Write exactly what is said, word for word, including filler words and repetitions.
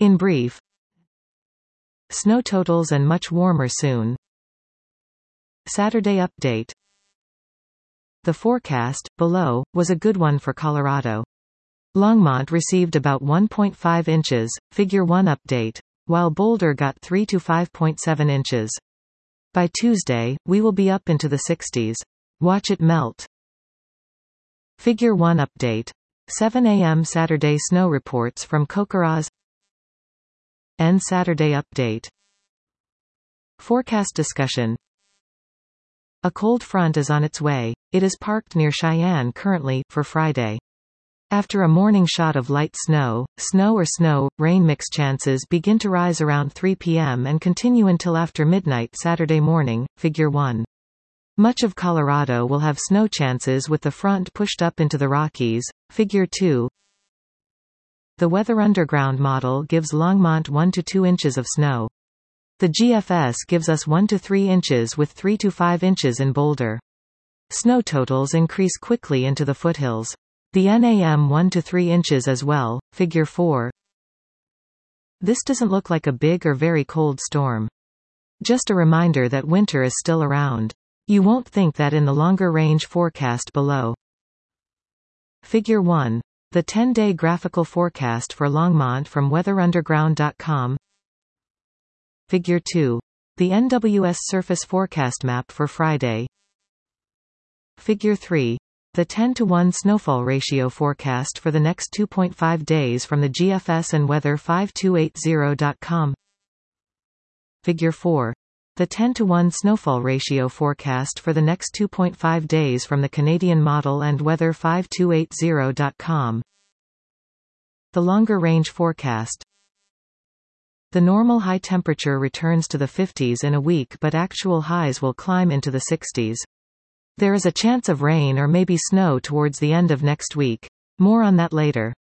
In brief, snow totals and much warmer soon. Saturday update. The forecast, below, was a good one for Colorado. Longmont received about one point five inches, figure one update, while Boulder got three to five point seven inches. By Tuesday, we will be up into the sixties. Watch it melt. Figure one update. seven A M Saturday snow reports from Kokoraz. N Saturday update. Forecast discussion. A cold front is on its way. It is parked near Cheyenne currently, for Friday. After a morning shot of light snow, snow or snow, rain mix chances begin to rise around three P M and continue until after midnight Saturday morning, figure one. Much of Colorado will have snow chances with the front pushed up into the Rockies, figure two. The Weather Underground model gives Longmont one to two inches of snow. The G F S gives us one to three inches with three to five inches in Boulder. Snow totals increase quickly into the foothills. The N A M one to three inches as well, figure four. This doesn't look like a big or very cold storm. Just a reminder that winter is still around. You won't think that in the longer range forecast below. Figure one. The ten-day graphical forecast for Longmont from weather underground dot com. Figure two. The N W S surface forecast map for Friday. Figure three. The ten to one snowfall ratio forecast for the next two point five days from the G F S and weather five two eight zero dot com. Figure four. The ten to one snowfall ratio forecast for the next two point five days from the Canadian model and weather five two eight zero dot com. The longer range forecast. The normal high temperature returns to the fifties in a week, but actual highs will climb into the sixties. There is a chance of rain or maybe snow towards the end of next week. More on that later.